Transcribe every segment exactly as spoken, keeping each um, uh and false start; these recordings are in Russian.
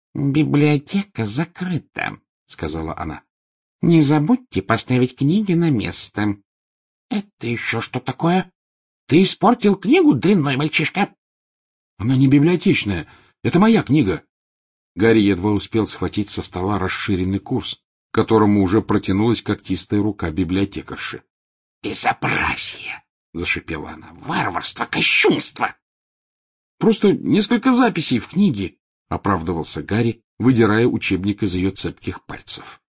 — Библиотека закрыта, — сказала она. — Не забудьте поставить книги на место. — Это еще что такое? Ты испортил книгу, дрянной мальчишка? — Она не библиотечная. Это моя книга. Гарри едва успел схватить со стола расширенный курс, к которому уже протянулась когтистая рука библиотекарши. — Безобразие! — зашипела она. — Варварство, кощунство! — Просто несколько записей в книге, — оправдывался Гарри, выдирая учебник из ее цепких пальцев.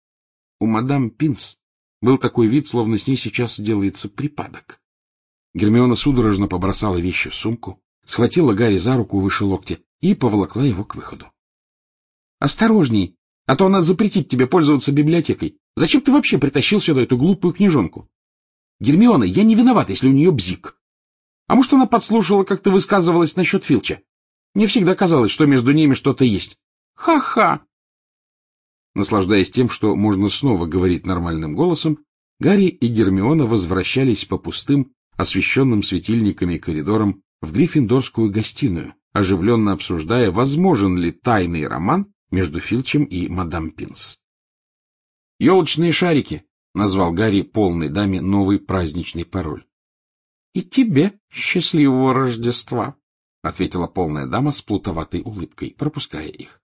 У мадам Пинс был такой вид, словно с ней сейчас делается припадок. Гермиона судорожно побросала вещи в сумку, схватила Гарри за руку выше локтя и поволокла его к выходу. — Осторожней, а то она запретит тебе пользоваться библиотекой. Зачем ты вообще притащил сюда эту глупую книжонку? Гермиона, я не виноват, если у нее бзик. А может, она подслушала, как ты высказывалась насчет Филча? Мне всегда казалось, что между ними что-то есть. Ха-ха! Наслаждаясь тем, что можно снова говорить нормальным голосом, Гарри и Гермиона возвращались по пустым, освещенным светильниками коридорам в Гриффиндорскую гостиную, оживленно обсуждая, возможен ли тайный роман между Филчем и мадам Пинс. «Елочные шарики», — назвал Гарри полной даме новый праздничный пароль. — И тебе счастливого Рождества, — ответила полная дама с плутоватой улыбкой, пропуская их.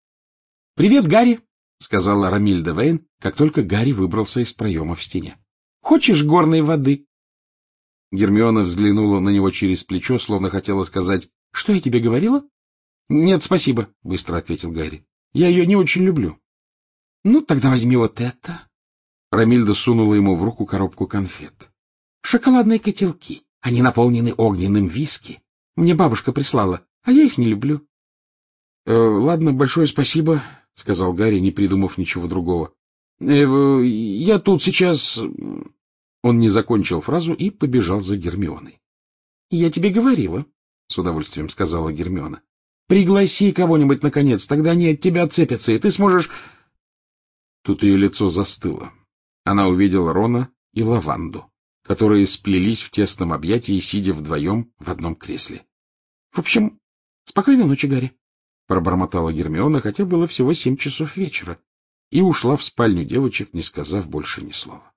— Привет, Гарри, — сказала Ромильда Вейн, как только Гарри выбрался из проема в стене. — Хочешь горной воды? Гермиона взглянула на него через плечо, словно хотела сказать: — Что я тебе говорила? — Нет, спасибо, — быстро ответил Гарри. — Я ее не очень люблю. — Ну, тогда возьми вот это. Ромильда сунула ему в руку коробку конфет. — Шоколадные котелки. Они наполнены огненным виски. Мне бабушка прислала, а я их не люблю. — Ладно, большое спасибо, — сказал Гарри, не придумав ничего другого. Э, — Я тут сейчас... Он не закончил фразу и побежал за Гермионой. — Я тебе говорила, — с удовольствием сказала Гермиона. — Пригласи кого-нибудь, наконец, тогда они от тебя отцепятся, и ты сможешь... Тут ее лицо застыло. Она увидела Рона и Лаванду, которые сплелись в тесном объятии, сидя вдвоем в одном кресле. — В общем, спокойной ночи, Гарри, — пробормотала Гермиона, хотя было всего семь часов вечера, и ушла в спальню девочек, не сказав больше ни слова.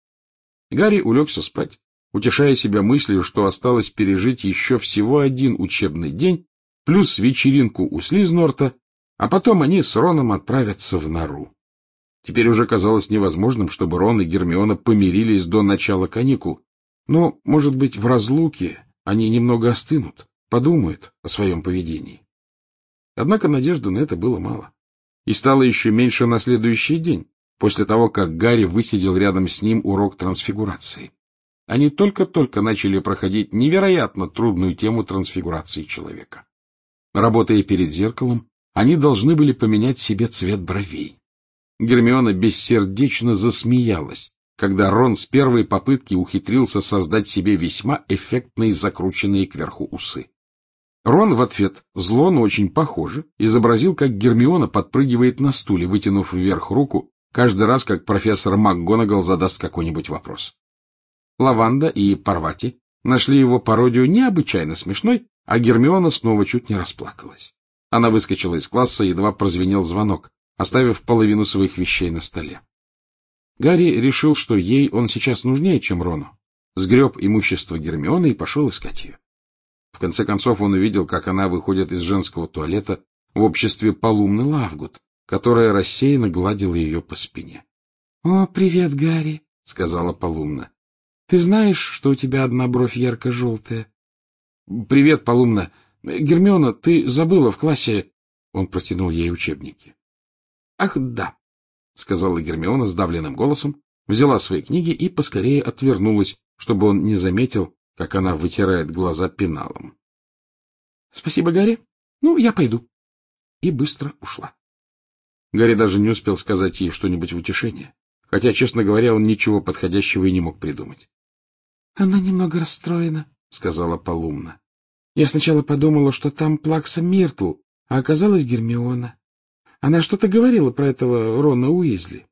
Гарри улегся спать, утешая себя мыслью, что осталось пережить еще всего один учебный день, плюс вечеринку у Слизнорта, а потом они с Роном отправятся в нору. Теперь уже казалось невозможным, чтобы Рон и Гермиона помирились до начала каникул, но, может быть, в разлуке они немного остынут, подумают о своем поведении. Однако надежды на это было мало. И стало еще меньше на следующий день, после того, как Гарри высидел рядом с ним урок трансфигурации. Они только-только начали проходить невероятно трудную тему трансфигурации человека. Работая перед зеркалом, они должны были поменять себе цвет бровей. Гермиона бессердечно засмеялась, когда Рон с первой попытки ухитрился создать себе весьма эффектные закрученные кверху усы. Рон в ответ, зло, но очень похоже, изобразил, как Гермиона подпрыгивает на стуле, вытянув вверх руку, каждый раз, как профессор МакГонагал задаст какой-нибудь вопрос. Лаванда и Парвати нашли его пародию необычайно смешной, а Гермиона снова чуть не расплакалась. Она выскочила из класса, едва прозвенел звонок, оставив половину своих вещей на столе. Гарри решил, что ей он сейчас нужнее, чем Рону. Сгреб имущество Гермионы и пошел искать ее. В конце концов он увидел, как она выходит из женского туалета в обществе Полумны Лавгуд, которая рассеянно гладила ее по спине. — О, привет, Гарри, — сказала Полумна. — Ты знаешь, что у тебя одна бровь ярко-желтая? — Привет, Полумна. Гермиона, ты забыла в классе... Он протянул ей учебники. — Ах, да, — сказала Гермиона сдавленным голосом, взяла свои книги и поскорее отвернулась, чтобы он не заметил, как она вытирает глаза пеналом. — Спасибо, Гарри. Ну, я пойду. И быстро ушла. Гарри даже не успел сказать ей что-нибудь в утешение, хотя, честно говоря, он ничего подходящего и не мог придумать. — Она немного расстроена, — сказала Полумна. — Я сначала подумала, что там Плакса Миртл, а оказалась Гермиона. Она что-то говорила про этого Рона Уизли.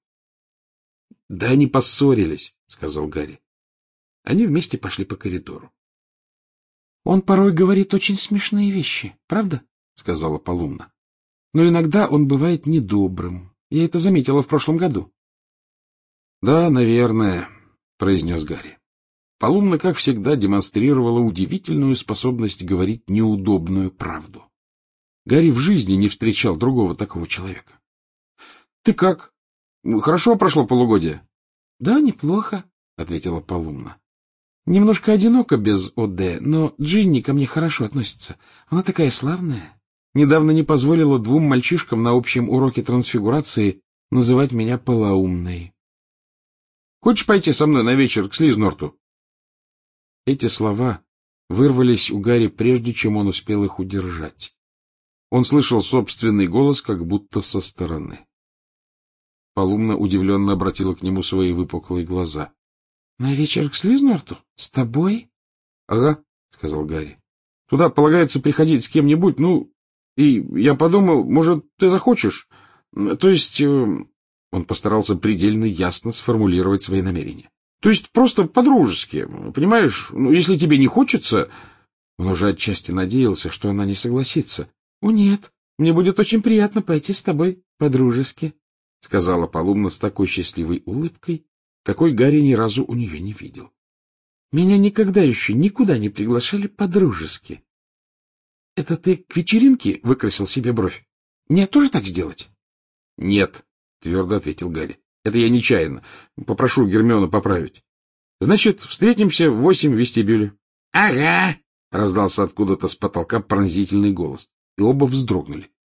— Да они поссорились, — сказал Гарри. Они вместе пошли по коридору. — Он порой говорит очень смешные вещи, правда? — сказала Полумна. Но иногда он бывает недобрым. Я это заметила в прошлом году. — Да, наверное, — произнес Гарри. Полумна, как всегда, демонстрировала удивительную способность говорить неудобную правду. Гарри в жизни не встречал другого такого человека. — Ты как? Хорошо прошло полугодие? — Да, неплохо, — ответила Полумна. — Немножко одиноко без ОД, но Джинни ко мне хорошо относится. Она такая славная. Недавно не позволила двум мальчишкам на общем уроке трансфигурации называть меня полоумной. — Хочешь пойти со мной на вечер к Слизнорту? Эти слова вырвались у Гарри, прежде чем он успел их удержать. Он слышал собственный голос, как будто со стороны. Полумна удивленно обратила к нему свои выпуклые глаза. — На вечер к Слизнорту? С тобой? — Ага, — сказал Гарри. — Туда полагается приходить с кем-нибудь, ну, и я подумал, может, ты захочешь? То есть... Он постарался предельно ясно сформулировать свои намерения. То есть просто по-дружески, понимаешь? Ну, если тебе не хочется... Он уже отчасти надеялся, что она не согласится. — О, нет, мне будет очень приятно пойти с тобой по-дружески, — сказала Полумна с такой счастливой улыбкой, какой Гарри ни разу у нее не видел. — Меня никогда еще никуда не приглашали по-дружески. — Это ты к вечеринке выкрасил себе бровь? Мне тоже так сделать? — Нет, — твердо ответил Гарри. — Это я нечаянно. Попрошу Гермиону поправить. — Значит, встретимся в восемь в вестибюле. — Ага! — раздался откуда-то с потолка пронзительный голос, и оба вздрогнули.